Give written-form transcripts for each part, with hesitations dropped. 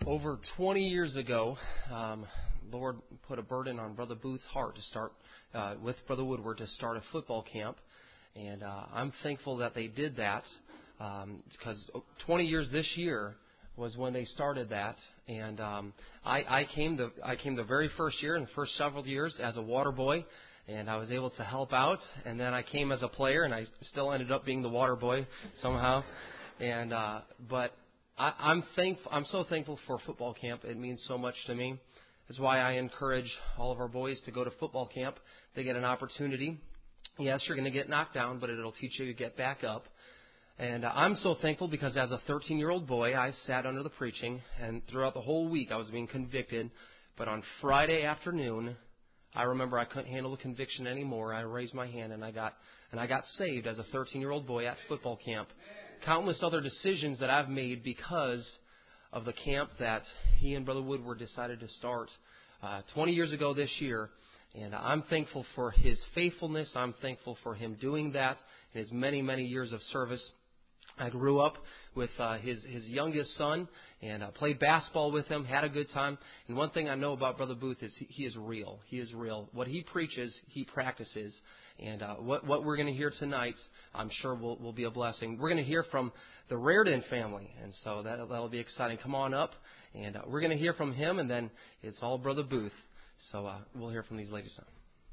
Over 20 years ago, Lord put a burden on Brother Booth's heart to start, with Brother Woodward, to start a football camp. And I'm thankful that they did that, because 20 years this year was when they started that. And I came the very first year, and the first several years, as a water boy, and I was able to help out. And then I came as a player, and I still ended up being the water boy somehow. And but I'm so thankful for football camp. It means so much to me. That's why I encourage all of our boys to go to football camp. They get an opportunity. Yes, you're going to get knocked down, but it'll teach you to get back up. And I'm so thankful because as a 13-year-old boy, I sat under the preaching, and throughout the whole week I was being convicted. But on Friday afternoon, I remember I couldn't handle the conviction anymore. I raised my hand, and I got saved as a 13-year-old boy at football camp. Countless other decisions that I've made because of the camp that he and Brother Woodward decided to start 20 years ago this year. And I'm thankful for his faithfulness. I'm thankful for him doing that in his many, many years of service. I grew up with his youngest son and played basketball with him, had a good time. And one thing I know about Brother Booth is he is real. He is real. What he preaches, he practices. And what we're going to hear tonight, I'm sure will be a blessing. We're going to hear from the Reardon family, and so that'll be exciting. Come on up, and we're going to hear from him, and then it's all Brother Booth. So we'll hear from these ladies now.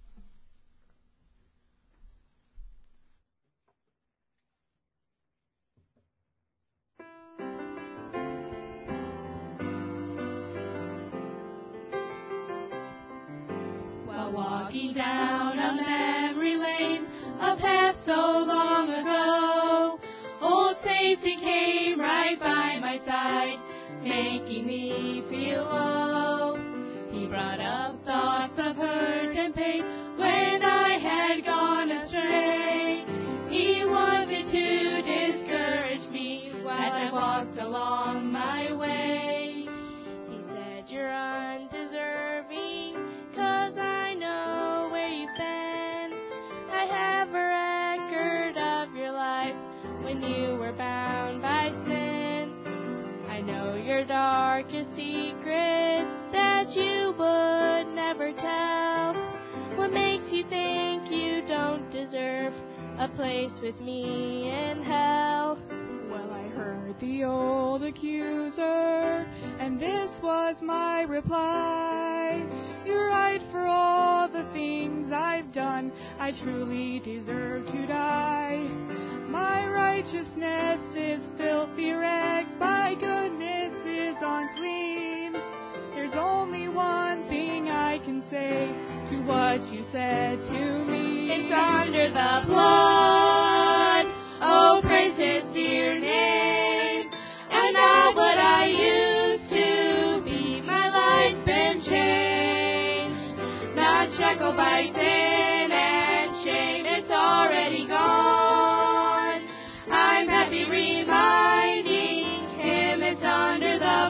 While walking down a memory lane, a past so long ago, old Satan came right by my side, making me feel low. He brought up thoughts of hurt and pain when I had gone astray. He wanted to discourage me as I walked along my way. He said, "You're undeserving, 'cause I know where you've been. I have a record of your life when you were bound by sin. I know your darkest secrets that you would never tell. What makes you think you don't deserve a place with me in hell?" Well, I heard the old accuser, and this was my reply. "You're right, for all the things I've done, I truly deserve to die. My righteousness is filthy rags, my goodness is unclean. There's only one thing I can say to what you said to me. It's under the blood, oh praise His dear name. And now what I used to be, my life's been changed. Not shackled by sin and shame, it's already gone. I'm happy reminding Him it's under the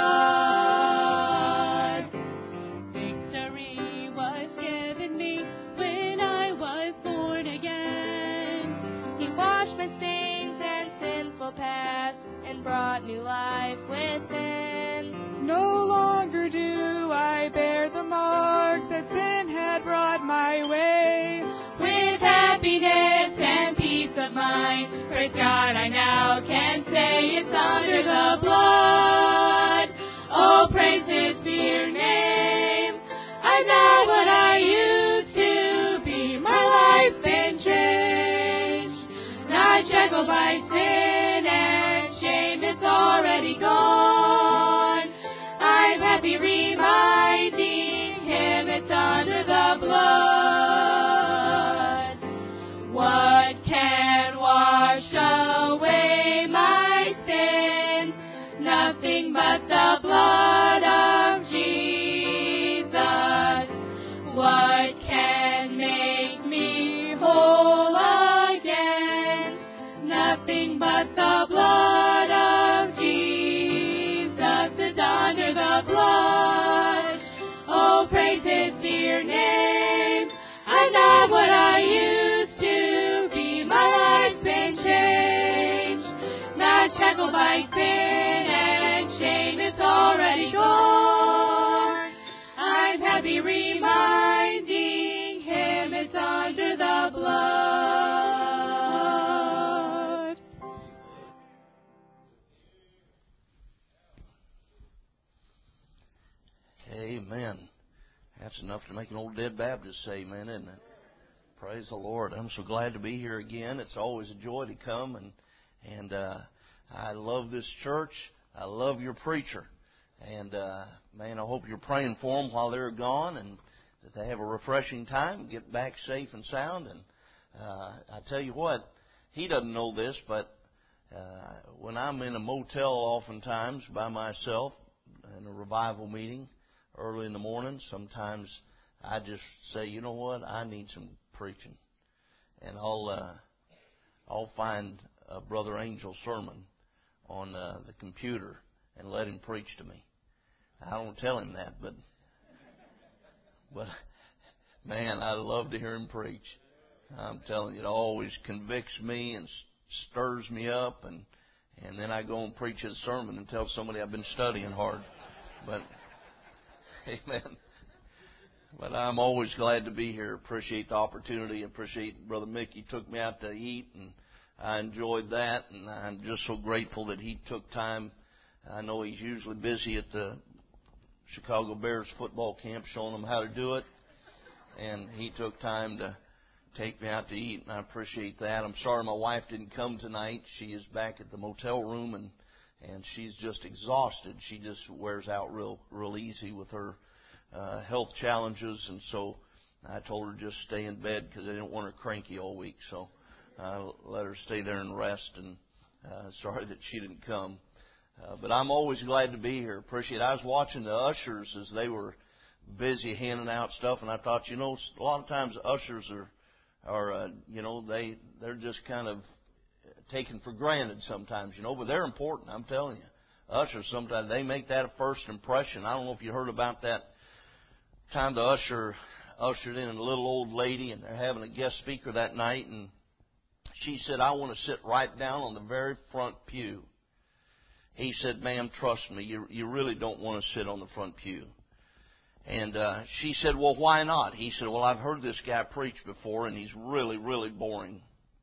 blood. Victory was given me when I was born again. He washed my stains and sinful past and brought new life within. No longer do I bear the marks that sin had brought my way. With happiness and peace of mind, praise God, I now can say it's under the blood. Oh, praise His dear name. I'm now what I used to be. My life's been changed. Not shackled by sin and shame, it's already gone. I'm happy reminding Him it's under the blood. What can wash away my sin? Nothing but the blood of Jesus. That's enough to make an old dead Baptist say amen, isn't it? Praise the Lord. I'm so glad to be here again. It's always a joy to come, and I love this church. I love your preacher. And, man, I hope you're praying for them while they're gone and that they have a refreshing time, get back safe and sound. And I tell you what, he doesn't know this, but when I'm in a motel oftentimes by myself in a revival meeting early in the morning, sometimes I just say, you know what, I need some preaching. And I'll find a Brother Angel sermon on the computer and let him preach to me. I don't tell him that, but man, I love to hear him preach. I'm telling you, it always convicts me and stirs me up, and then I go and preach his sermon and tell somebody I've been studying hard. But amen. But I'm always glad to be here. Appreciate the opportunity. Appreciate Brother Mickey took me out to eat, and I enjoyed that. And I'm just so grateful that he took time. I know he's usually busy at the Chicago Bears football camp showing them how to do it, and he took time to take me out to eat, and I appreciate that. I'm sorry my wife didn't come tonight. She is back at the motel room, and she's just exhausted. She just wears out real easy with her health challenges, and so I told her just stay in bed because I didn't want her cranky all week. So I let her stay there and rest, and sorry that she didn't come. But I'm always glad to be here. Appreciate it. I was watching the ushers as they were busy handing out stuff, and I thought, you know, a lot of times ushers are you know, they're just kind of taken for granted sometimes, you know, but they're important, I'm telling you. Ushers, sometimes they make that a first impression. I don't know if you heard about that time the usher ushered in a little old lady, and they're having a guest speaker that night, and she said, I want to sit right down on the very front pew. He said, ma'am, trust me, you really don't want to sit on the front pew. And she said, well, why not? He said, well, I've heard this guy preach before, and he's really, really boring.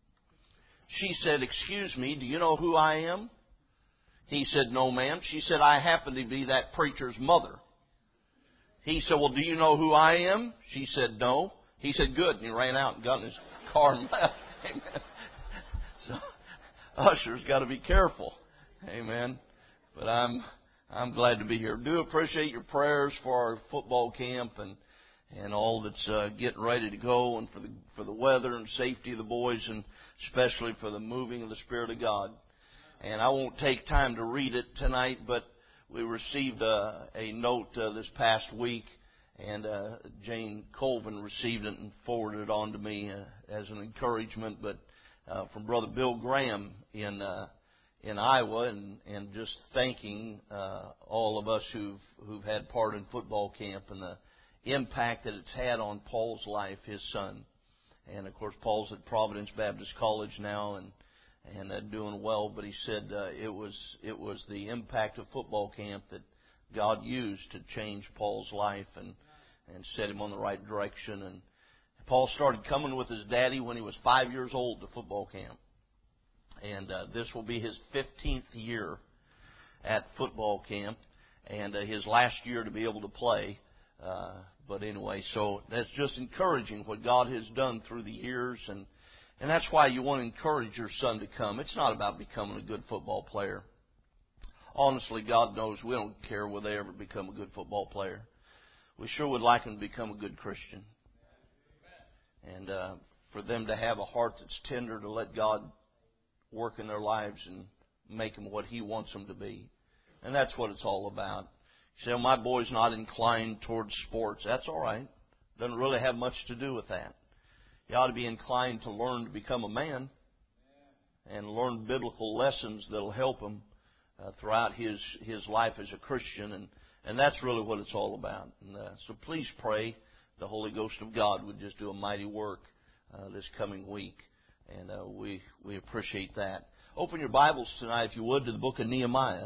She said, excuse me, do you know who I am? He said, no, ma'am. She said, I happen to be that preacher's mother. He said, well, do you know who I am? She said, no. He said, good. And he ran out and got in his car and left. Amen. So, ushers got to be careful. Amen. But I'm glad to be here. Do appreciate your prayers for our football camp and all that's getting ready to go, and for the weather and safety of the boys, and especially for the moving of the Spirit of God. And I won't take time to read it tonight, but we received a note this past week, and Jane Colvin received it and forwarded it on to me as an encouragement, but from Brother Bill Graham in Iowa, and just thanking all of us who've had part in football camp and the impact that it's had on Paul's life, his son. And of course, Paul's at Providence Baptist College now and doing well. But he said it was the impact of football camp that God used to change Paul's life and set him on the right direction. And Paul started coming with his daddy when he was 5 years old to football camp. And this will be his 15th year at football camp, and his last year to be able to play. But anyway, so that's just encouraging what God has done through the years, and that's why you want to encourage your son to come. It's not about becoming a good football player. Honestly, God knows we don't care whether they ever become a good football player. We sure would like them to become a good Christian. And for them to have a heart that's tender to let God work in their lives and make them what He wants them to be. And that's what it's all about. You say, well, my boy's not inclined towards sports. That's all right. Doesn't really have much to do with that. He ought to be inclined to learn to become a man and learn biblical lessons that will help him throughout his life as a Christian. And that's really what it's all about. And so please pray the Holy Ghost of God would just do a mighty work this coming week. And we appreciate that. Open your Bibles tonight, if you would, to the book of Nehemiah.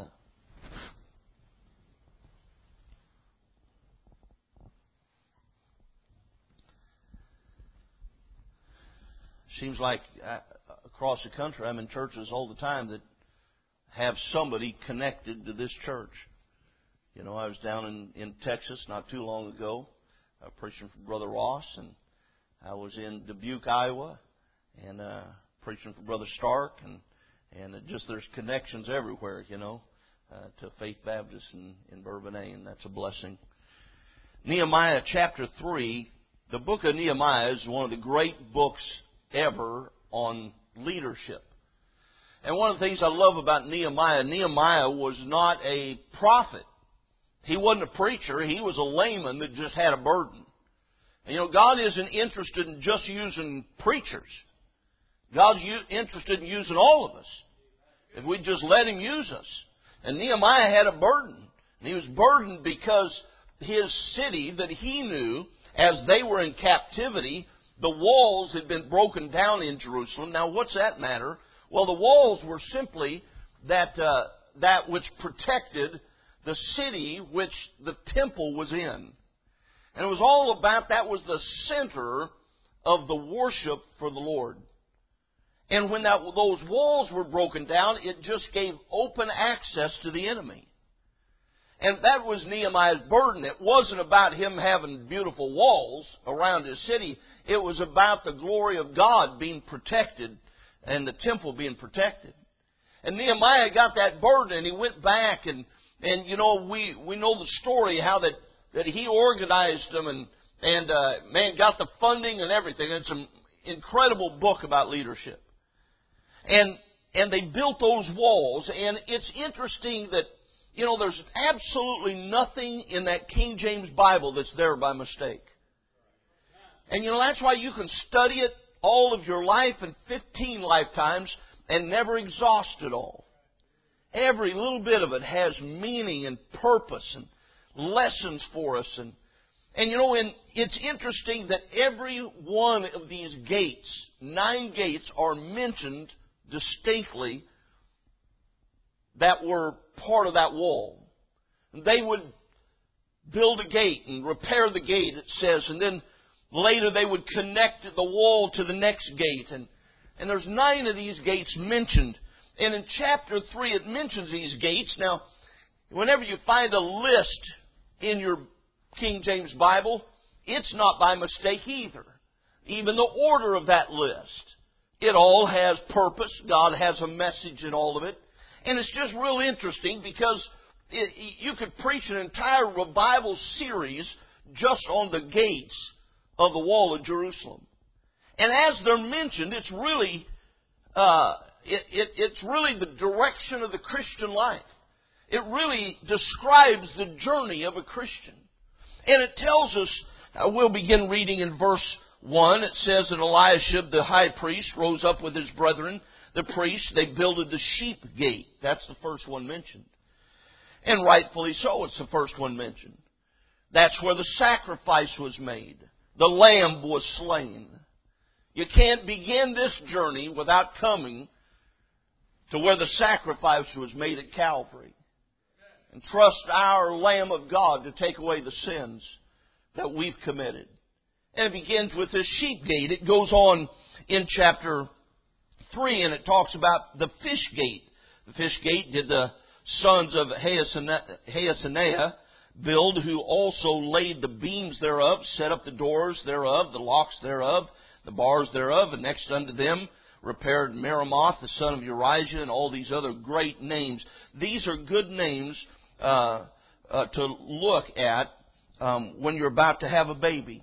Seems like across the country, I'm in churches all the time that have somebody connected to this church. You know, I was down in Texas not too long ago. preaching for Brother Ross, and I was in Dubuque, Iowa, and preaching for Brother Stark, and just there's connections everywhere, to Faith Baptist in Bourbonnais, and that's a blessing. Nehemiah chapter 3, the book of Nehemiah is one of the great books ever on leadership. And one of the things I love about Nehemiah was not a prophet. He wasn't a preacher. He was a layman that just had a burden. And God isn't interested in just using preachers. God's interested in using all of us, if we just let Him use us. And Nehemiah had a burden. And he was burdened because his city that he knew, as they were in captivity, the walls had been broken down in Jerusalem. Now, what's that matter? Well, the walls were simply that which protected the city which the temple was in. And it was all about, that was the center of the worship for the Lord. And when those walls were broken down, it just gave open access to the enemy. And that was Nehemiah's burden. It wasn't about him having beautiful walls around his city. It was about the glory of God being protected and the temple being protected. And Nehemiah got that burden, and he went back, and we know the story, how that he organized them and got the funding and everything. It's an incredible book about leadership. And they built those walls, and it's interesting that, there's absolutely nothing in that King James Bible that's there by mistake. And that's why you can study it all of your life in 15 lifetimes and never exhaust it all. Every little bit of it has meaning and purpose and lessons for us. And it's interesting that every one of these gates, 9 gates, are mentioned distinctly that were part of that wall. They would build a gate and repair the gate, it says, and then later they would connect the wall to the next gate. And there's 9 of these gates mentioned. And in chapter 3 it mentions these gates. Now, whenever you find a list in your King James Bible, it's not by mistake either. Even the order of that list. It all has purpose. God has a message in all of it. And it's just real interesting because you could preach an entire revival series just on the gates of the wall of Jerusalem. And as they're mentioned, it's really it's really the direction of the Christian life. It really describes the journey of a Christian. And it tells us, we'll begin reading in verse 1. It says that Eliashib, the high priest, rose up with his brethren, the priests. They builded the sheep gate. That's the first one mentioned. And rightfully so, it's the first one mentioned. That's where the sacrifice was made. The lamb was slain. You can't begin this journey without coming to where the sacrifice was made at Calvary. And trust our Lamb of God to take away the sins that we've committed. And it begins with this sheep gate. It goes on in chapter 3 and it talks about the fish gate. The fish gate did the sons of Haasaniah build, who also laid the beams thereof, set up the doors thereof, the locks thereof, the bars thereof, and next unto them repaired Meremoth, the son of Urijah, and all these other great names. These are good names to look at when you're about to have a baby.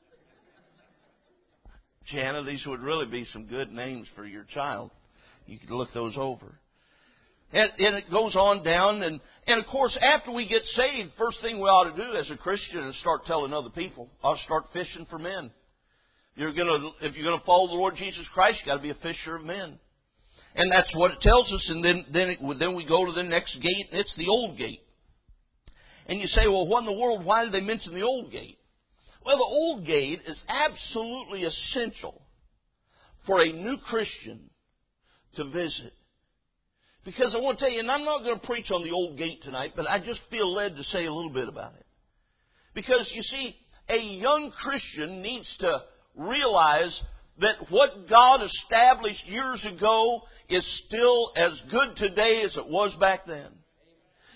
Jana, these would really be some good names for your child. You could look those over. And it goes on down, and of course, after we get saved, first thing we ought to do as a Christian is start telling other people. Ought to start fishing for men. If you're gonna follow the Lord Jesus Christ, you got to be a fisher of men. And that's what it tells us. And then we go to the next gate, and it's the old gate. And you say, well, what in the world? Why did they mention the old gate? Well, the old gate is absolutely essential for a new Christian to visit. Because I want to tell you, and I'm not going to preach on the old gate tonight, but I just feel led to say a little bit about it. Because, you see, a young Christian needs to realize that what God established years ago is still as good today as it was back then.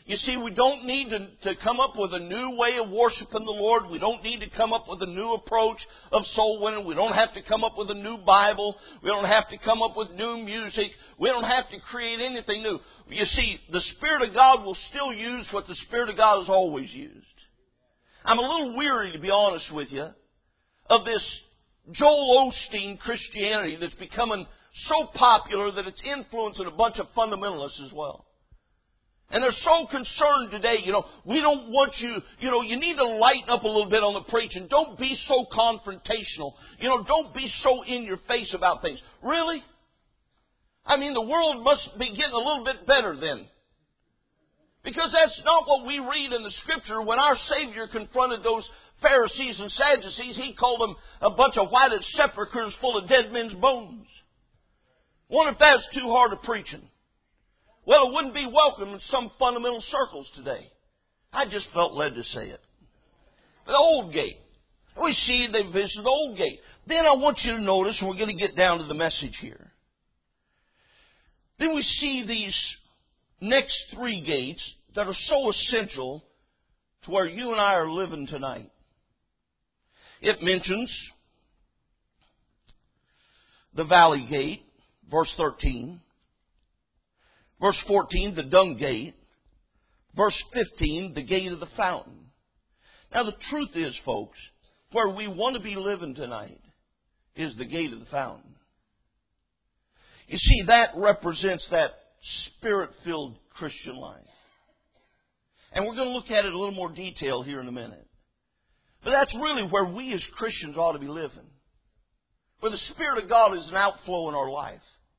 You see, we don't need to come up with a new way of worshiping the Lord. We don't need to come up with a new approach of soul winning. We don't have to come up with a new Bible. We don't have to come up with new music. We don't have to create anything new. You see, the Spirit of God will still use what the Spirit of God has always used. I'm a little weary, to be honest with you, of this Joel Osteen Christianity that's becoming so popular that it's influencing a bunch of fundamentalists as well. And they're so concerned today, we don't want you, you need to lighten up a little bit on the preaching. Don't be so confrontational. Don't be so in your face about things. Really? I mean, the world must be getting a little bit better then. Because that's not what we read in the Scripture. When our Savior confronted those Pharisees and Sadducees, He called them a bunch of whited sepulchres full of dead men's bones. Wonder if that's too hard of preaching. Well, it wouldn't be welcome in some fundamental circles today. I just felt led to say it. The Old Gate. We see they visited the Old Gate. Then I want you to notice, and we're going to get down to the message here. Then we see these next three gates that are so essential to where you and I are living tonight. It mentions the Valley Gate, verse 13. Verse 14, the Dung Gate. Verse 15, the Gate of the Fountain. Now the truth is, folks, where we want to be living tonight is the Gate of the Fountain. You see, that represents that Spirit-filled Christian life. And we're going to look at it in a little more detail here in a minute. But that's really where we as Christians ought to be living. Where the Spirit of God is an outflow in our life.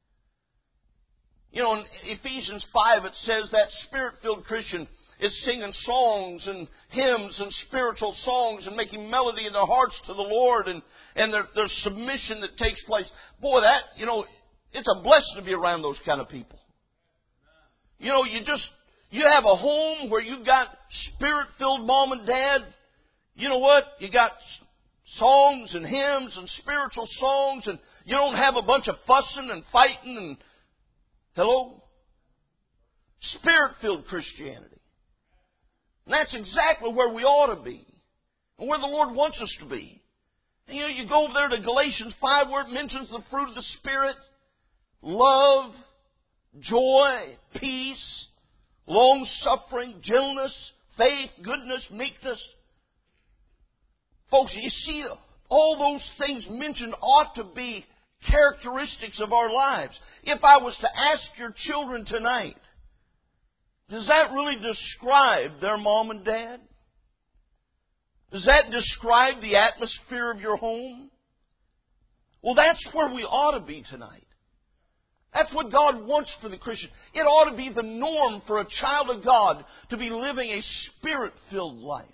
In Ephesians 5 it says that Spirit-filled Christian is singing songs and hymns and spiritual songs and making melody in their hearts to the Lord and there's submission that takes place. Boy, it's a blessing to be around those kind of people. You have a home where you've got Spirit-filled mom and dad. You know what? You got songs and hymns and spiritual songs, and you don't have a bunch of fussing and fighting and hello? Spirit-filled Christianity. And that's exactly where we ought to be. And where the Lord wants us to be. And you go over there to Galatians 5 where it mentions the fruit of the Spirit. Love, joy, peace, long-suffering, gentleness, faith, goodness, meekness. Folks, you see, all those things mentioned ought to be characteristics of our lives. If I was to ask your children tonight, does that really describe their mom and dad? Does that describe the atmosphere of your home? Well, that's where we ought to be tonight. That's what God wants for the Christian. It ought to be the norm for a child of God to be living a Spirit-filled life,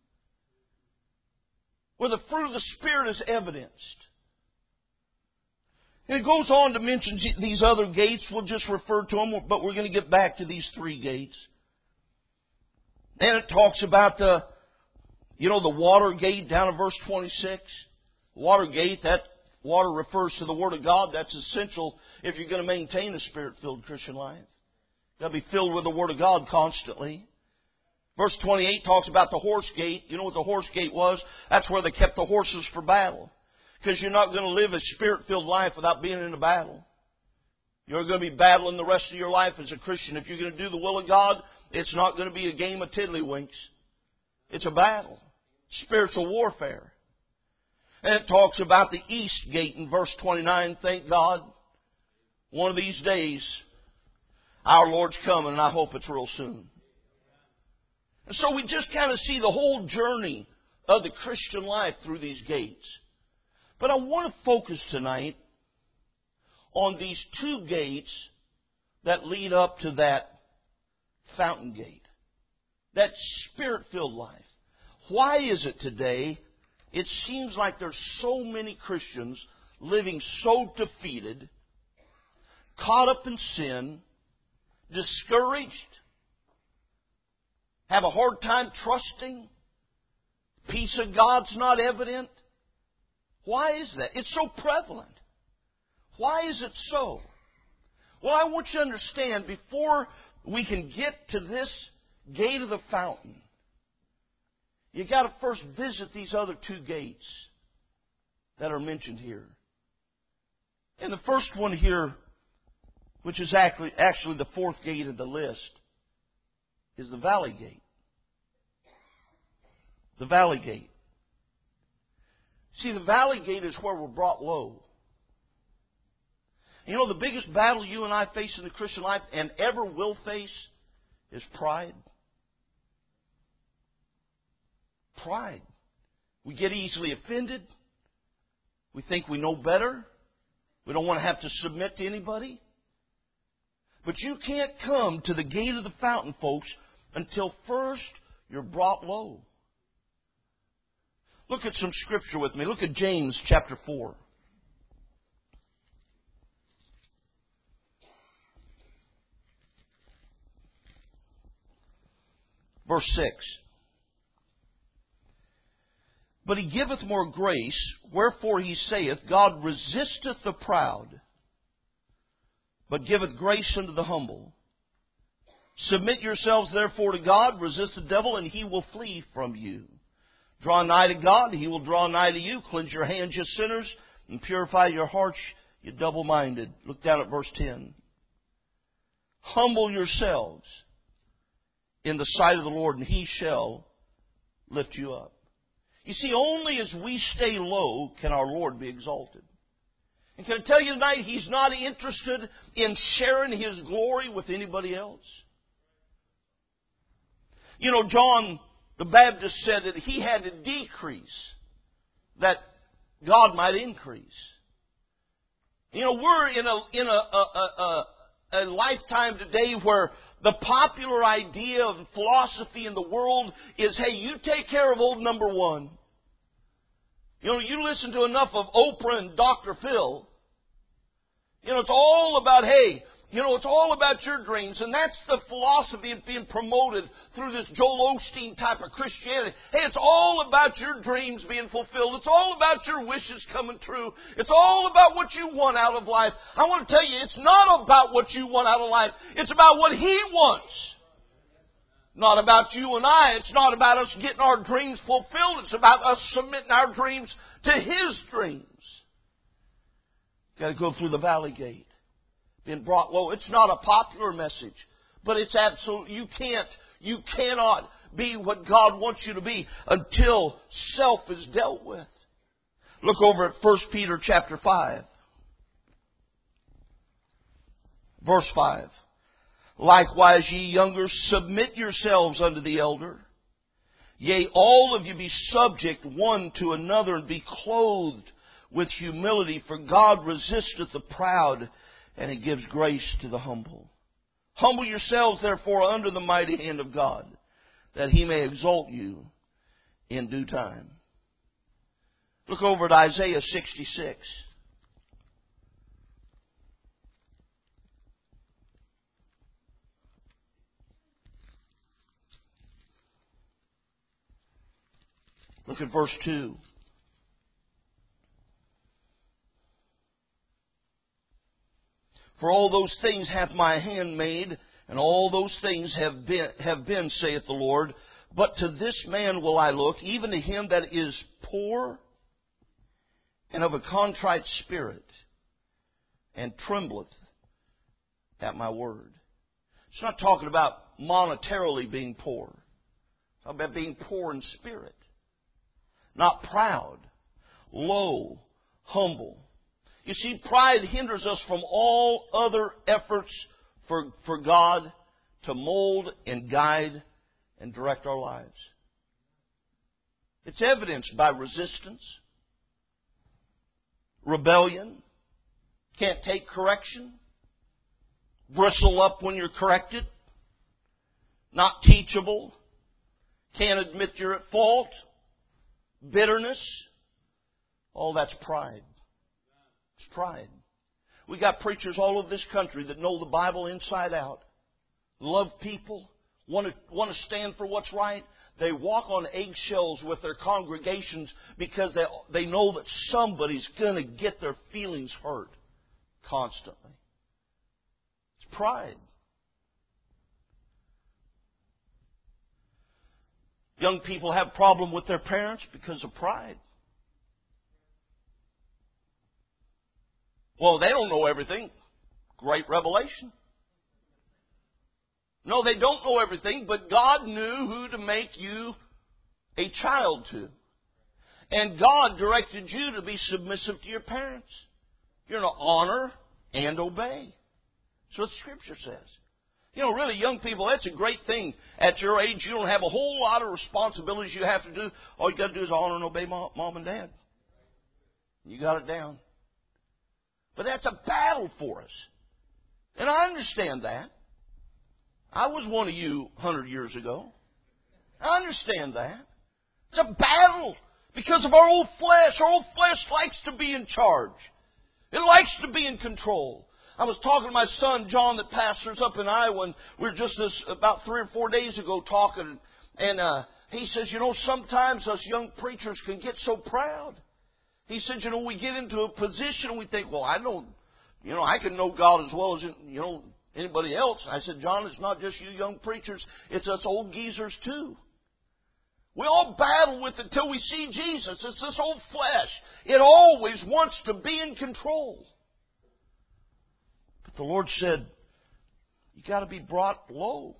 where the fruit of the Spirit is evidenced. And it goes on to mention these other gates. We'll just refer to them, but we're going to get back to these three gates. Then it talks about the water gate down in verse 26. Water gate, that water refers to the Word of God. That's essential if you're going to maintain a Spirit-filled Christian life. You've got to be filled with the Word of God constantly. Verse 28 talks about the horse gate. You know what the horse gate was? That's where they kept the horses for battle. Because you're not going to live a Spirit-filled life without being in a battle. You're going to be battling the rest of your life as a Christian. If you're going to do the will of God, it's not going to be a game of tiddlywinks. It's a battle. Spiritual warfare. And it talks about the east gate in verse 29. Thank God, one of these days, our Lord's coming, and I hope it's real soon. And so we just kind of see the whole journey of the Christian life through these gates. But I want to focus tonight on these two gates that lead up to that fountain gate, that Spirit-filled life. Why is it today it seems like there's so many Christians living so defeated, caught up in sin, discouraged, have a hard time trusting, peace of God's not evident? Why is that? It's so prevalent. Why is it so? Well, I want you to understand, before we can get to this gate of the fountain, you got to first visit these other two gates that are mentioned here. And the first one here, which is actually the fourth gate of the list, is the Valley Gate. The Valley Gate. See, the Valley Gate is where we're brought low. You know, the biggest battle you and I face in the Christian life and ever will face is pride. Pride. We get easily offended. We think we know better. We don't want to have to submit to anybody. But you can't come to the gate of the fountain, folks, until first you're brought low. Look at some scripture with me. Look at James chapter 4. Verse 6. But he giveth more grace, wherefore he saith, God resisteth the proud, but giveth grace unto the humble. Submit yourselves therefore to God, resist the devil, and he will flee from you. Draw nigh to God, and he will draw nigh to you. Cleanse your hands, you sinners, and purify your hearts, you double-minded. Look down at verse 10. Humble yourselves in the sight of the Lord, and he shall lift you up. You see, only as we stay low can our Lord be exalted. And can I tell you tonight, He's not interested in sharing His glory with anybody else. You know, John the Baptist said that he had to decrease that God might increase. You know, we're in a lifetime today where the popular idea of philosophy in the world is, hey, you take care of old number one. You know, you listen to enough of Oprah and Dr. Phil. You know, it's all about, hey, you know, it's all about your dreams. And that's the philosophy that's being promoted through this Joel Osteen type of Christianity. Hey, it's all about your dreams being fulfilled. It's all about your wishes coming true. It's all about what you want out of life. I want to tell you, it's not about what you want out of life. It's about what He wants. Not about you and I. It's not about us getting our dreams fulfilled. It's about us submitting our dreams to His dreams. Got to go through the Valley Gate. Being brought low. It's not a popular message, but it's absolute. You cannot be what God wants you to be until self is dealt with. Look over at 1 Peter chapter 5. Verse 5. Likewise, ye younger, submit yourselves unto the elder. Yea, all of you be subject one to another, and be clothed with humility. For God resisteth the proud, and He gives grace to the humble. Humble yourselves, therefore, under the mighty hand of God, that He may exalt you in due time. Look over at Isaiah 66. Look at verse 2. For all those things hath my hand made, and all those things have been, saith the Lord. But to this man will I look, even to him that is poor and of a contrite spirit, and trembleth at my word. It's not talking about monetarily being poor. It's talking about being poor in spirit. Not proud, low, humble. You see, pride hinders us from all other efforts for God to mold and guide and direct our lives. It's evidenced by resistance, rebellion, can't take correction, bristle up when you're corrected, not teachable, can't admit you're at fault, bitterness. All that's pride. It's pride. We got preachers all over this country that know the Bible inside out, love people, want to stand for what's right. They walk on eggshells with their congregations because they know that somebody's going to get their feelings hurt constantly. It's pride. Young people have problem with their parents because of pride. Well, they don't know everything. Great revelation. No, they don't know everything, but God knew who to make you a child to. And God directed you to be submissive to your parents. You're to honor and obey. That's what the Scripture says. You know, really, young people, that's a great thing. At your age, you don't have a whole lot of responsibilities you have to do. All you got to do is honor and obey mom and dad. You got it down. But that's a battle for us. And I understand that. I was one of you 100 years ago. I understand that. It's a battle because of our old flesh. Our old flesh likes to be in charge. It likes to be in control. I was talking to my son, John, that pastors up in Iowa, and we were just about 3 or 4 days ago talking, and he says, you know, sometimes us young preachers can get so proud. He said, you know, we get into a position and we think, well, I can know God as well as, anybody else. I said, John, it's not just you young preachers, it's us old geezers too. We all battle with it until we see Jesus. It's this old flesh. It always wants to be in control. But the Lord said, you got to be brought low.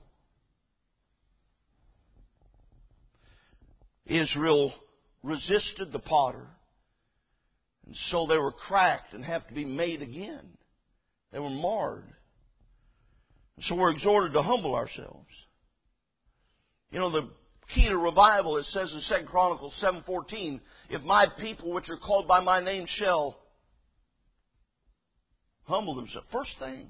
Israel resisted the potter, and so they were cracked and have to be made again. They were marred. So we're exhorted to humble ourselves. You know, the key to revival, it says in 2 Chronicles 7:14, if my people which are called by my name shall humble themselves. First thing.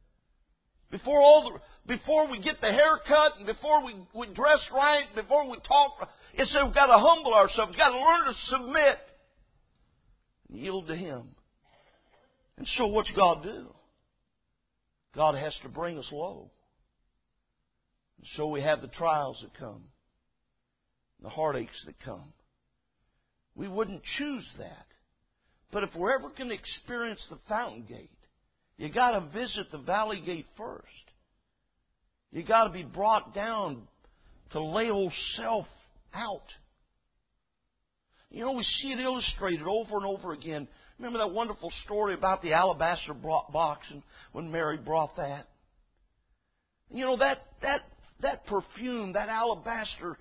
Before we get the haircut, and before we dress right, before we talk, it says we've got to humble ourselves. We've got to learn to submit and yield to Him. And so what's God do? God has to bring us low. And so we have the trials that come, the heartaches that come. We wouldn't choose that. But if we're ever going to experience the fountain gate, you got to visit the valley gate first. You got to be brought down to lay old self out. You know, we see it illustrated over and over again. Remember that wonderful story about the alabaster box and when Mary brought that? You know, that perfume, that alabaster,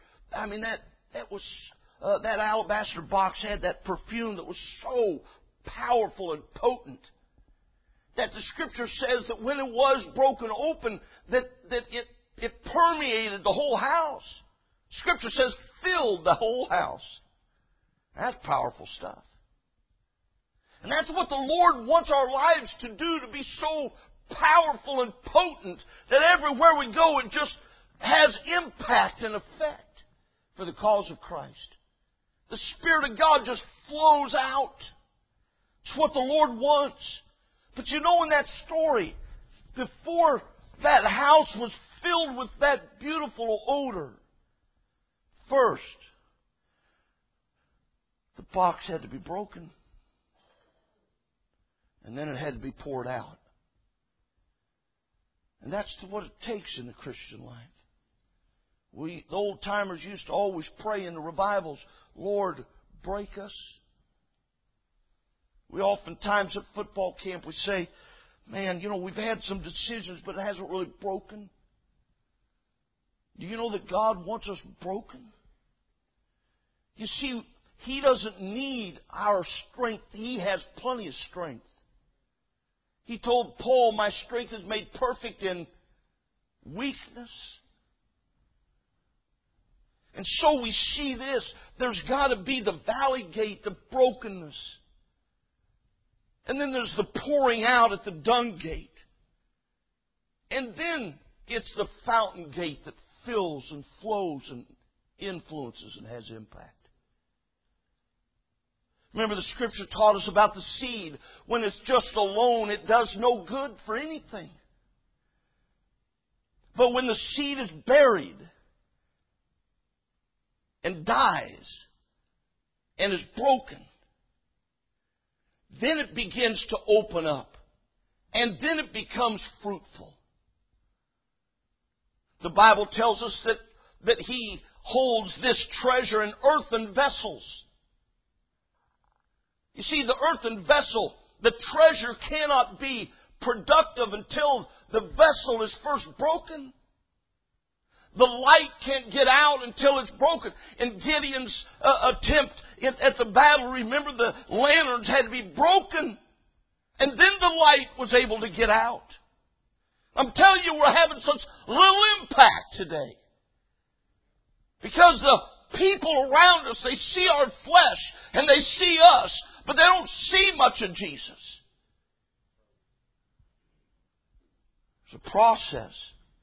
that alabaster box had that perfume that was so powerful and potent that the Scripture says that when it was broken open, that it permeated the whole house. Scripture says filled the whole house. That's powerful stuff. And that's what the Lord wants our lives to do, to be so powerful and potent that everywhere we go it just has impact and effect for the cause of Christ. The Spirit of God just flows out. It's what the Lord wants. But you know, in that story, before that house was filled with that beautiful odor, first, the box had to be broken. And then it had to be poured out. And that's what it takes in the Christian life. The old timers used to always pray in the revivals, Lord, break us. We oftentimes at football camp, we say, man, we've had some decisions, but it hasn't really broken. Do you know that God wants us broken? You see, He doesn't need our strength. He has plenty of strength. He told Paul, my strength is made perfect in weakness. And so we see this. There's got to be the valley gate, the brokenness. And then there's the pouring out at the dung gate. And then it's the fountain gate that fills and flows and influences and has impact. Remember, the Scripture taught us about the seed. When it's just alone, it does no good for anything. But when the seed is buried and dies and is broken, then it begins to open up. And then it becomes fruitful. The Bible tells us that He holds this treasure in earthen vessels. You see, the earthen vessel, the treasure cannot be productive until the vessel is first broken. The light can't get out until it's broken. In Gideon's attempt at the battle, remember the lanterns had to be broken. And then the light was able to get out. I'm telling you, we're having such little impact today. Because the people around us, they see our flesh and they see us, but they don't see much of Jesus. It's a process.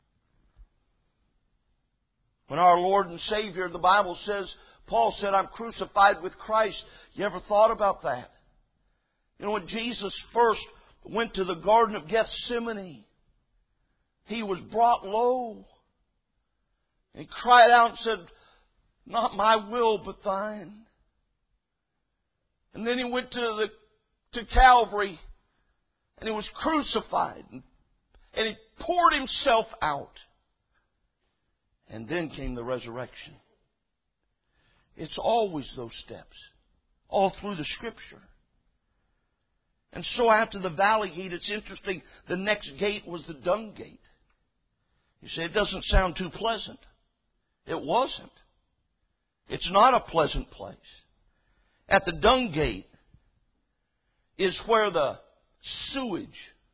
When our Lord and Savior, the Bible says, Paul said, I'm crucified with Christ. You ever thought about that? You know, when Jesus first went to the Garden of Gethsemane, He was brought low. He cried out and said, not my will, but thine. And then He went to Calvary, and He was crucified. And He poured Himself out. And then came the resurrection. It's always those steps, all through the Scripture. And so after the valley gate, it's interesting, the next gate was the dung gate. You say, it doesn't sound too pleasant. It wasn't. It's not a pleasant place. At the dung gate is where the sewage,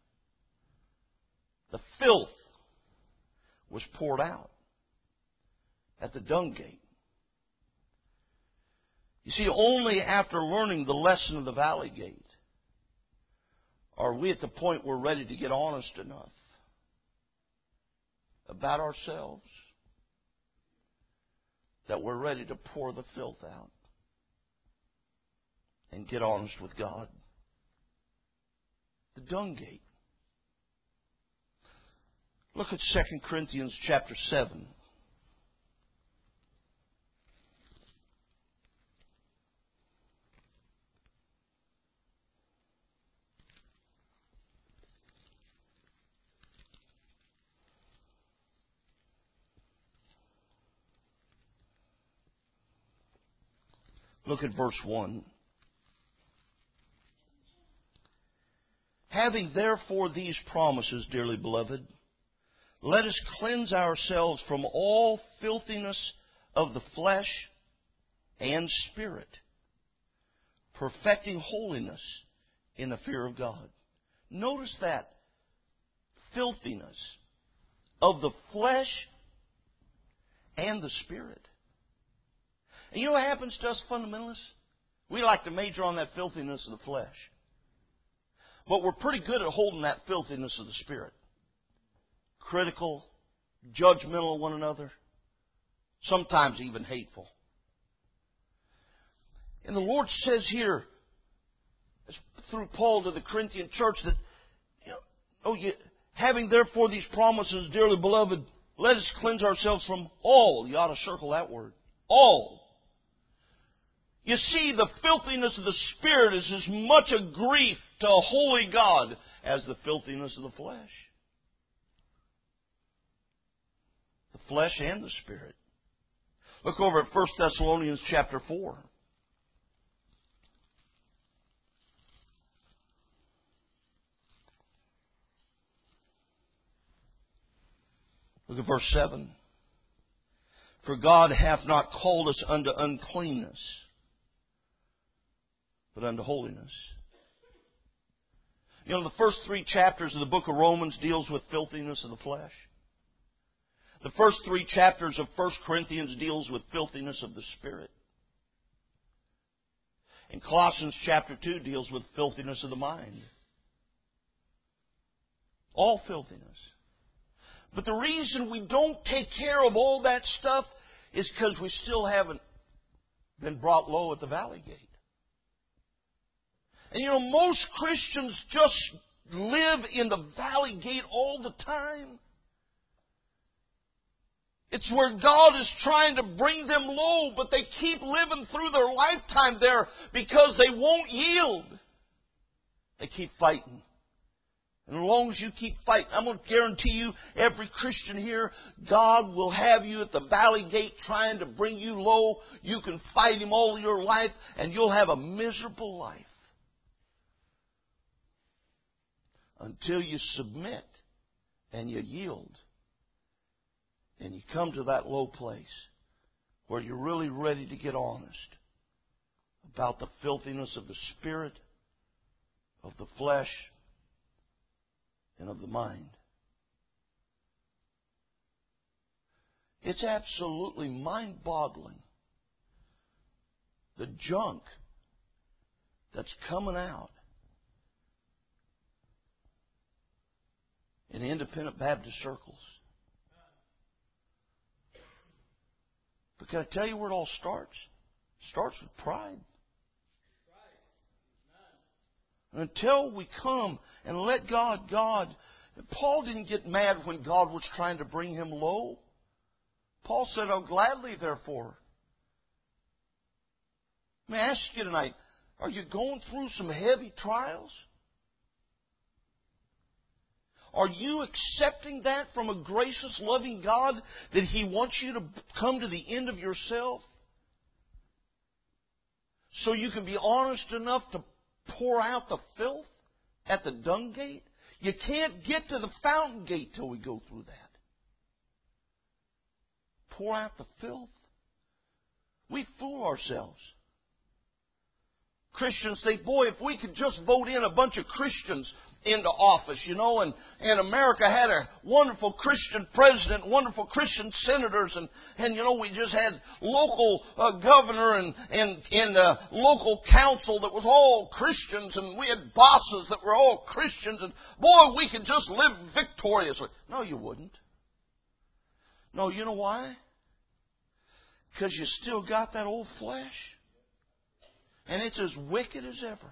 the filth, was poured out. At the dung gate. You see, only after learning the lesson of the valley gate are we at the point we're ready to get honest enough about ourselves that we're ready to pour the filth out and get honest with God. The dung gate. Look at 2 Corinthians chapter 7. Look at verse 1. Having therefore these promises, dearly beloved, let us cleanse ourselves from all filthiness of the flesh and spirit, perfecting holiness in the fear of God. Notice that. Filthiness of the flesh and the spirit. And you know what happens to us fundamentalists? We like to major on that filthiness of the flesh. But we're pretty good at holding that filthiness of the spirit. Critical, judgmental of one another, sometimes even hateful. And the Lord says here, through Paul to the Corinthian church, that, having therefore these promises, dearly beloved, let us cleanse ourselves from all. You ought to circle that word. All. You see, the filthiness of the spirit is as much a grief to a holy God as the filthiness of the flesh. The flesh and the spirit. Look over at 1 Thessalonians chapter 4. Look at verse 7. For God hath not called us unto uncleanness, but unto holiness. You know, the first 3 chapters of the book of Romans deals with filthiness of the flesh. The first 3 chapters of 1 Corinthians deals with filthiness of the spirit. And Colossians chapter 2 deals with filthiness of the mind. All filthiness. But the reason we don't take care of all that stuff is because we still haven't been brought low at the valley gate. And you know, most Christians just live in the valley gate all the time. It's where God is trying to bring them low, but they keep living through their lifetime there because they won't yield. They keep fighting. And as long as you keep fighting, I'm going to guarantee you, every Christian here, God will have you at the valley gate trying to bring you low. You can fight Him all your life, and you'll have a miserable life. Until you submit and you yield. And you come to that low place where you're really ready to get honest about the filthiness of the spirit, of the flesh, and of the mind. It's absolutely mind-boggling, the junk that's coming out in independent Baptist circles. But can I tell you where it all starts? It starts with pride. And until we come and let God, Paul didn't get mad when God was trying to bring him low. Paul said, "Oh, gladly, therefore." Let me ask you tonight, are you going through some heavy trials? Are you accepting that from a gracious, loving God, that He wants you to come to the end of yourself so you can be honest enough to pour out the filth at the dung gate? You can't get to the fountain gate till we go through that. Pour out the filth. We fool ourselves. Christians say, boy, if we could just vote in a bunch of Christians into office, and America had a wonderful Christian president, wonderful Christian senators, and we just had local governor and local council that was all Christians, and we had bosses that were all Christians, and boy, we could just live victoriously. No, you wouldn't. No, you know why? Because you still got that old flesh. And it's as wicked as ever.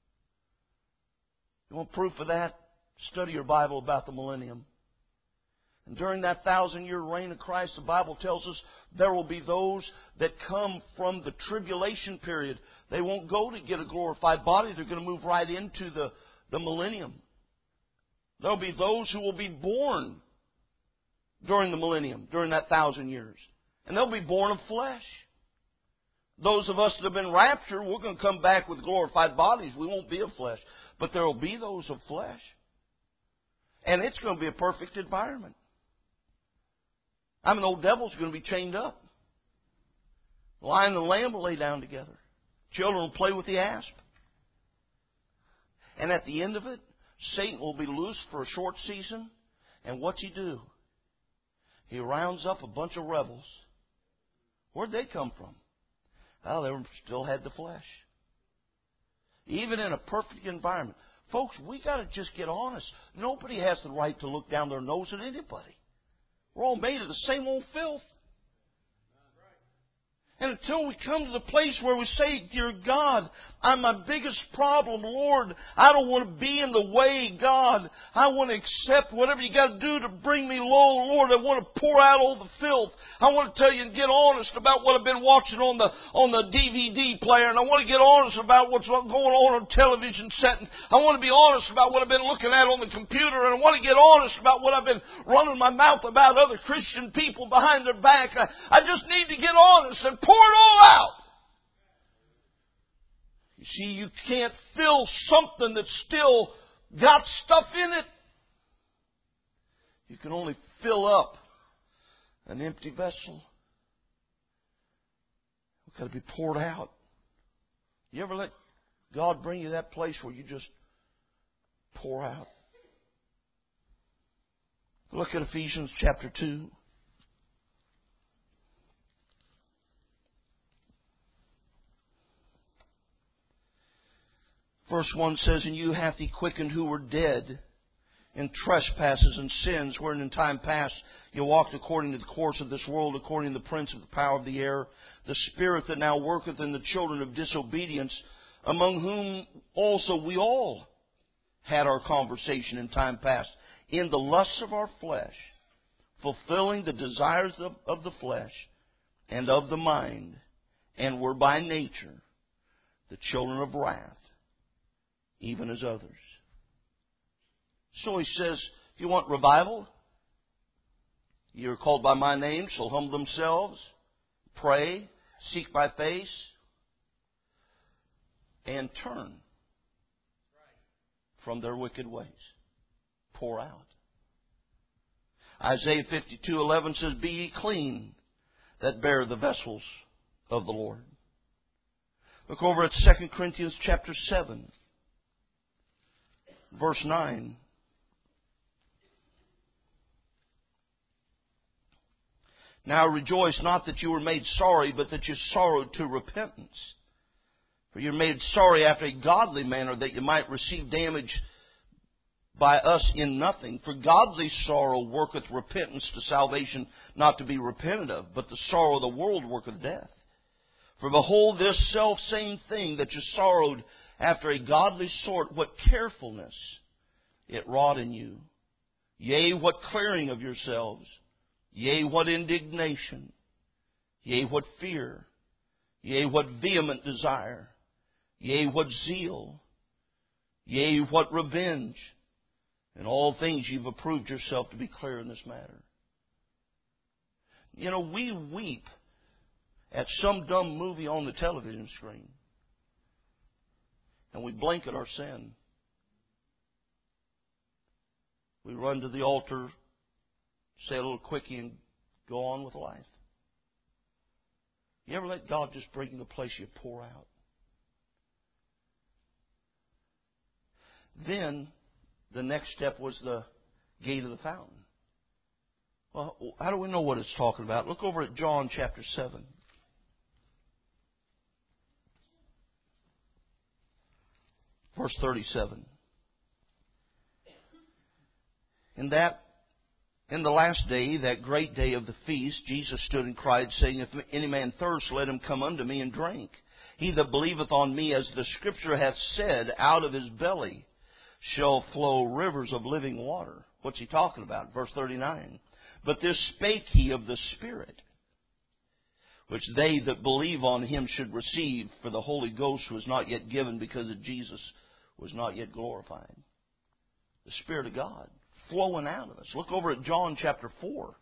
You want proof of that? Study your Bible about the millennium. And during that 1,000-year reign of Christ, the Bible tells us there will be those that come from the tribulation period. They won't go to get a glorified body. They're going to move right into the millennium. There will be those who will be born during the millennium, during that 1,000 years. And they'll be born of flesh. Those of us that have been raptured, we're going to come back with glorified bodies. We won't be of flesh. But there will be those of flesh. And it's going to be a perfect environment. Old devil's going to be chained up. The lion and the lamb will lay down together. Children will play with the asp. And at the end of it, Satan will be loose for a short season. And what's he do? He rounds up a bunch of rebels. Where'd they come from? Well, they still had the flesh. Even in a perfect environment. Folks, we got to just get honest. Nobody has the right to look down their nose at anybody. We're all made of the same old filth. And until we come to the place where we say, "Dear God, I'm my biggest problem, Lord. I don't want to be in the way, God. I want to accept whatever you got to do to bring me low, Lord. I want to pour out all the filth. I want to tell you and get honest about what I've been watching on the DVD player. And I want to get honest about what's going on television set. And I want to be honest about what I've been looking at on the computer. And I want to get honest about what I've been running my mouth about other Christian people behind their back. I just need to get honest and pour it all out." You see, you can't fill something that's still got stuff in it. You can only fill up an empty vessel. It's got to be poured out. You ever let God bring you to that place where you just pour out? Look at Ephesians chapter 2. Verse 1 says, "And you hath He quickened who were dead in trespasses and sins, wherein in time past you walked according to the course of this world, according to the prince of the power of the air, the spirit that now worketh in the children of disobedience, among whom also we all had our conversation in time past, in the lusts of our flesh, fulfilling the desires of the flesh and of the mind, and were by nature the children of wrath, even as others." So he says, if you want revival, you are called by my name, shall humble themselves, pray, seek my face, and turn from their wicked ways. Pour out. Isaiah 52:11 says, be ye clean that bear the vessels of the Lord. Look over at 2 Corinthians chapter 7, verse 9. Now rejoice not that you were made sorry, but that you sorrowed to repentance. For you were made sorry after a godly manner, that you might receive damage by us in nothing. For godly sorrow worketh repentance to salvation, not to be repented of, but the sorrow of the world worketh death. For behold, this selfsame thing that you sorrowed after a godly sort, what carefulness it wrought in you. Yea, what clearing of yourselves. Yea, what indignation. Yea, what fear. Yea, what vehement desire. Yea, what zeal. Yea, what revenge. In all things you've approved yourself to be clear in this matter. You know, we weep at some dumb movie on the television screen. And we blink at our sin. We run to the altar, say a little quickie, and go on with life. You ever let God just bring you the place you pour out? Then, the next step was the gate of the fountain. Well, how do we know what it's talking about? Look over at John chapter 7. Verse 37. In the last day, that great day of the feast, Jesus stood and cried, saying, if any man thirst, let him come unto me and drink. He that believeth on me, as the Scripture hath said, out of his belly shall flow rivers of living water. What's he talking about? Verse 39. But this spake he of the Spirit, which they that believe on him should receive, for the Holy Ghost was not yet given, because that Jesus was not yet glorified. The Spirit of God flowing out of us. Look over at John chapter 4.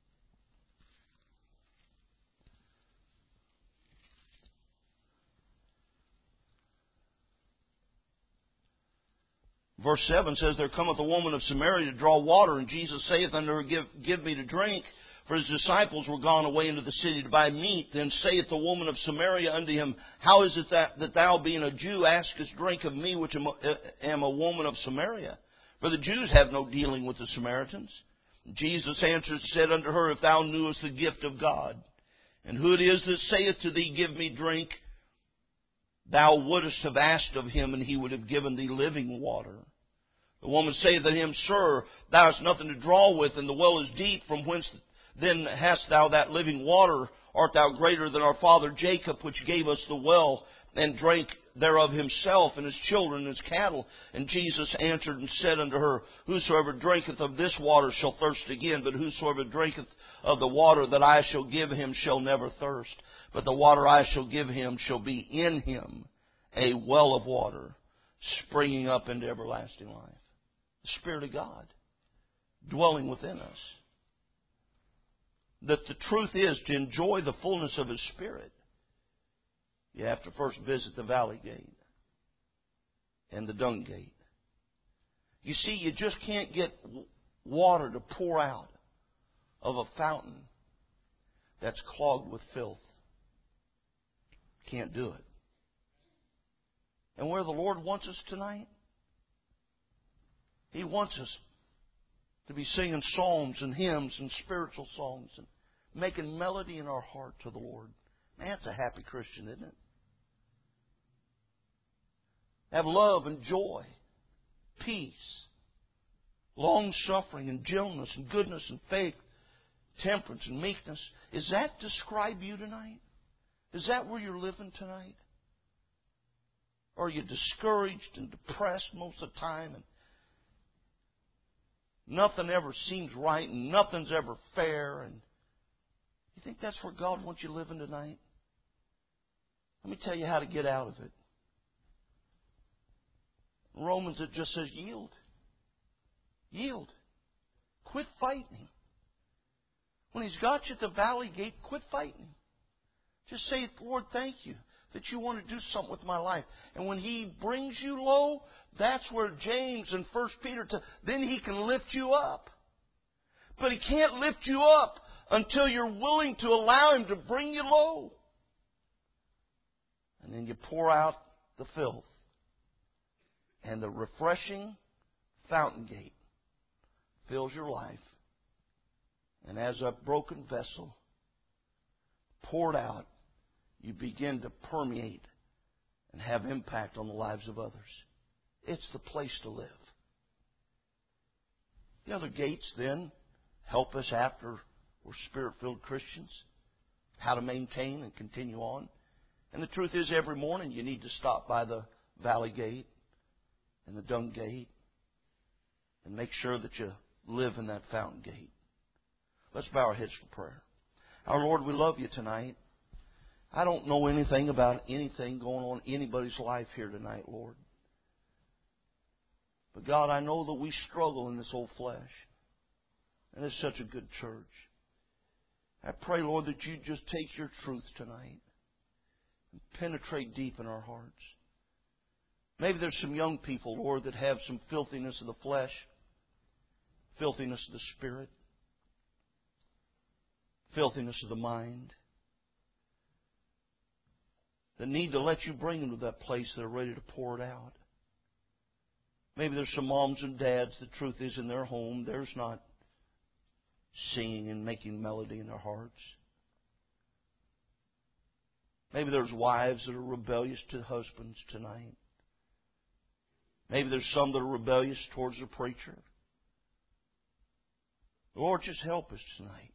Verse 7 says, there cometh a woman of Samaria to draw water, and Jesus saith unto her, give me to drink. For his disciples were gone away into the city to buy meat. Then saith the woman of Samaria unto him, how is it that thou, being a Jew, askest drink of me, which am a woman of Samaria? For the Jews have no dealing with the Samaritans. Jesus answered and said unto her, if thou knewest the gift of God, and who it is that saith to thee, give me drink, thou wouldest have asked of him, and he would have given thee living water. The woman saith unto him, Sir, thou hast nothing to draw with, and the well is deep. From whence then hast thou that living water? Art thou greater than our father Jacob, which gave us the well, and drank thereof himself, and his children, and his cattle? And Jesus answered and said unto her, whosoever drinketh of this water shall thirst again, but whosoever drinketh of the water that I shall give him shall never thirst. But the water I shall give him shall be in him a well of water, springing up into everlasting life. The Spirit of God dwelling within us. That the truth is, to enjoy the fullness of His Spirit, you have to first visit the valley gate and the dung gate. You see, you just can't get water to pour out of a fountain that's clogged with filth. Can't do it. And where the Lord wants us tonight, He wants us to be singing psalms and hymns and spiritual songs and making melody in our heart to the Lord. Man, that's a happy Christian, isn't it? Have love and joy, peace, long-suffering and gentleness and goodness and faith, temperance and meekness. Does that describe you tonight? Is that where you're living tonight? Or are you discouraged and depressed most of the time, and nothing ever seems right, and nothing's ever fair? And you think that's where God wants you living tonight? Let me tell you how to get out of it. In Romans, it just says yield. Yield. Quit fighting. When He's got you at the valley gate, quit fighting. Just say, Lord, thank you that you want to do something with my life. And when He brings you low, that's where James and 1 Peter, then He can lift you up. But He can't lift you up until you're willing to allow Him to bring you low. And then you pour out the filth. And the refreshing fountain gate fills your life. And as a broken vessel, poured out, you begin to permeate and have impact on the lives of others. It's the place to live. The other gates then help us after we're Spirit-filled Christians, how to maintain and continue on. And the truth is, every morning you need to stop by the valley gate and the dung gate and make sure that you live in that fountain gate. Let's bow our heads for prayer. Our Lord, we love you tonight. I don't know anything about anything going on in anybody's life here tonight, Lord. But God, I know that we struggle in this old flesh. And it's such a good church. I pray, Lord, that you just take your truth tonight and penetrate deep in our hearts. Maybe there's some young people, Lord, that have some filthiness of the flesh, filthiness of the spirit, filthiness of the mind, that need to let you bring them to that place that are ready to pour it out. Maybe there's some moms and dads, the truth is, in their home, there's not singing and making melody in their hearts. Maybe there's wives that are rebellious to husbands tonight. Maybe there's some that are rebellious towards the preacher. Lord, just help us tonight.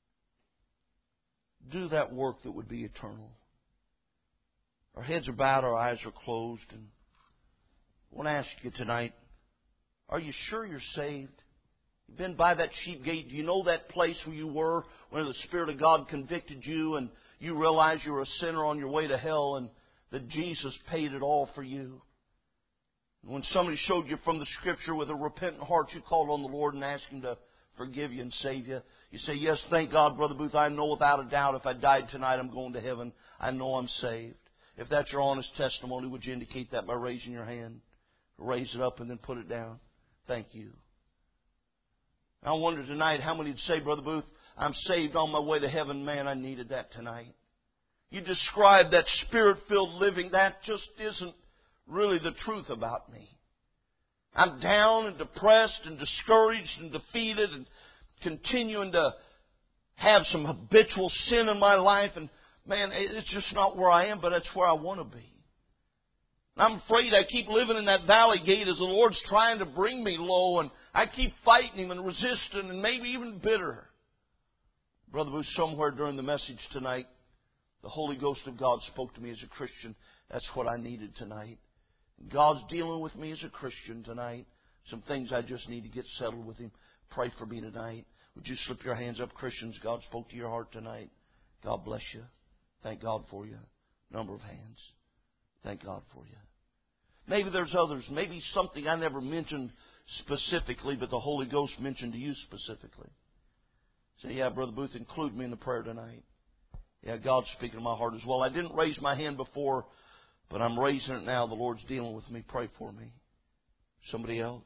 Do that work that would be eternal. Our heads are bowed, our eyes are closed, and I want to ask you tonight, are you sure you're saved? You've been by that sheep gate. Do you know that place where you were when the Spirit of God convicted you and you realized you were a sinner on your way to hell and that Jesus paid it all for you? And when somebody showed you from the Scripture with a repentant heart, you called on the Lord and asked Him to forgive you and save you. You say, yes, thank God, Brother Booth. I know without a doubt if I died tonight, I'm going to heaven. I know I'm saved. If that's your honest testimony, would you indicate that by raising your hand? Raise it up and then put it down. Thank you. I wonder tonight how many would say, Brother Booth, I'm saved on my way to heaven. Man, I needed that tonight. You describe that Spirit-filled living. That just isn't really the truth about me. I'm down and depressed and discouraged and defeated and continuing to have some habitual sin in my life. And man, it's just not where I am, but it's where I want to be. I'm afraid I keep living in that valley gate as the Lord's trying to bring me low, and I keep fighting Him and resisting and maybe even bitter. Brother Booth, somewhere during the message tonight, the Holy Ghost of God spoke to me as a Christian. That's what I needed tonight. God's dealing with me as a Christian tonight. Some things I just need to get settled with Him. Pray for me tonight. Would you slip your hands up, Christians? God spoke to your heart tonight. God bless you. Thank God for you. Number of hands. Thank God for you. Maybe there's others. Maybe something I never mentioned specifically, but the Holy Ghost mentioned to you specifically. Say, yeah, Brother Booth, include me in the prayer tonight. Yeah, God's speaking to my heart as well. I didn't raise my hand before, but I'm raising it now. The Lord's dealing with me. Pray for me. Somebody else?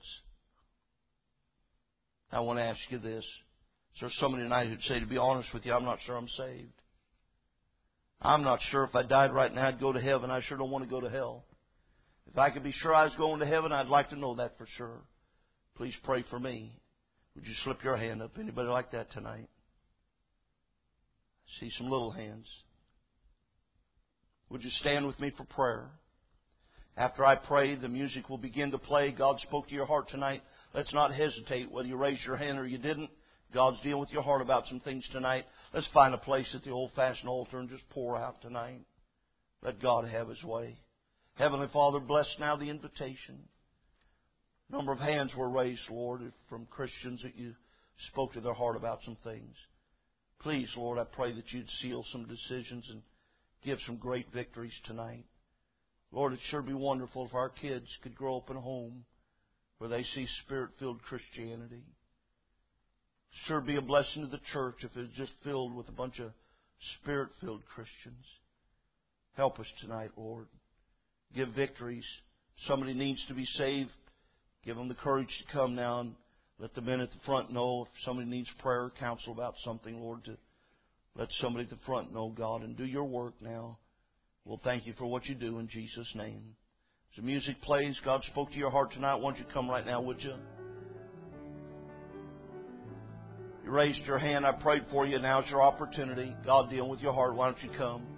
I want to ask you this. Is there somebody tonight who'd say, to be honest with you, I'm not sure I'm saved. I'm not sure if I died right now I'd go to heaven. I sure don't want to go to hell. If I could be sure I was going to heaven, I'd like to know that for sure. Please pray for me. Would you slip your hand up? Anybody like that tonight? I see some little hands. Would you stand with me for prayer? After I pray, the music will begin to play. God spoke to your heart tonight. Let's not hesitate whether you raised your hand or you didn't. God's dealing with your heart about some things tonight. Let's find a place at the old-fashioned altar and just pour out tonight. Let God have His way. Heavenly Father, bless now the invitation. A number of hands were raised, Lord, from Christians that you spoke to their heart about some things. Please, Lord, I pray that you'd seal some decisions and give some great victories tonight. Lord, it'd sure be wonderful if our kids could grow up in a home where they see Spirit-filled Christianity. Sure be a blessing to the church if it's just filled with a bunch of Spirit-filled Christians. Help us tonight, Lord. Give victories. Somebody needs to be saved. Give them the courage to come now and let the men at the front know. If somebody needs prayer or counsel about something, Lord, to let somebody at the front know, God, and do your work now. We'll thank you for what you do in Jesus' name. As the music plays, God spoke to your heart tonight. Why don't you come right now, would you? You raised your hand. I prayed for you. Now's your opportunity. God dealing with your heart. Why don't you come?